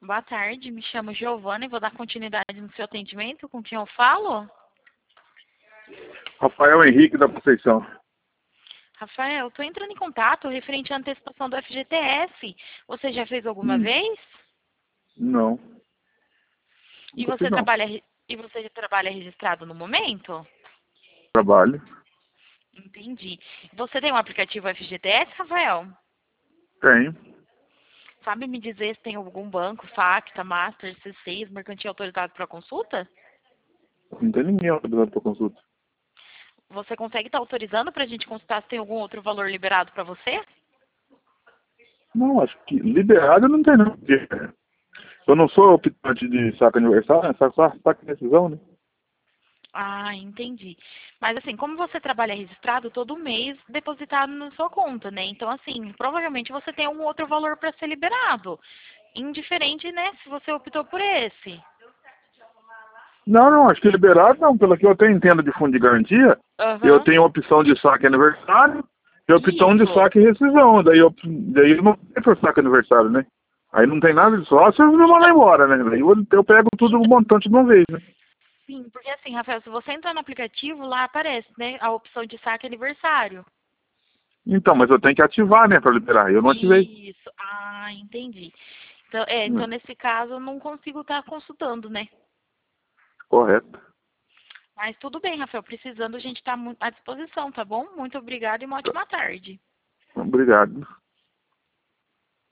Boa tarde, me chamo Giovana e vou dar continuidade no seu atendimento. Com quem eu falo? Rafael Henrique da Conceição. Rafael, estou entrando em contato referente à antecipação do FGTS. Você já fez alguma vez? Não, E nunca fiz não. você já trabalha registrado no momento? Trabalho. Entendi. Você tem um aplicativo FGTS, Rafael? Tenho. Sabe me dizer se tem algum banco, Facta, Master, C6, mercantil autorizado para consulta? Não tem ninguém autorizado para consulta. Você consegue estar autorizando para a gente consultar se tem algum outro valor liberado para você? Não, acho que liberado não tem não. Porque eu não sou optante de saque aniversário, né? Saque decisão, né? Ah, entendi. Mas assim, como você trabalha registrado, todo mês depositado na sua conta, né? Então, assim, provavelmente você tem um outro valor para ser liberado. Indiferente, né, se você optou por esse. Não, acho que liberado não. Pelo que eu tenho entendo de fundo de garantia, eu Aham. tenho opção de saque aniversário e opção de Isso. saque e rescisão. Daí eu não tenho por saque aniversário, né? Aí não tem nada disso. Só se eu me mandar Então, embora, né? Daí eu pego tudo o então, montante de uma vez, né? sim, porque assim, Rafael, se você entrar no aplicativo, lá aparece, né, a opção de saque aniversário. Então, mas eu tenho que ativar, né, para liberar. Eu não ativei. Isso. Ah, entendi. Então nesse caso eu não consigo estar consultando, né? Correto. Mas tudo bem, Rafael. Precisando, a gente está à disposição, tá bom? Muito obrigada e uma ótima tarde. Obrigado.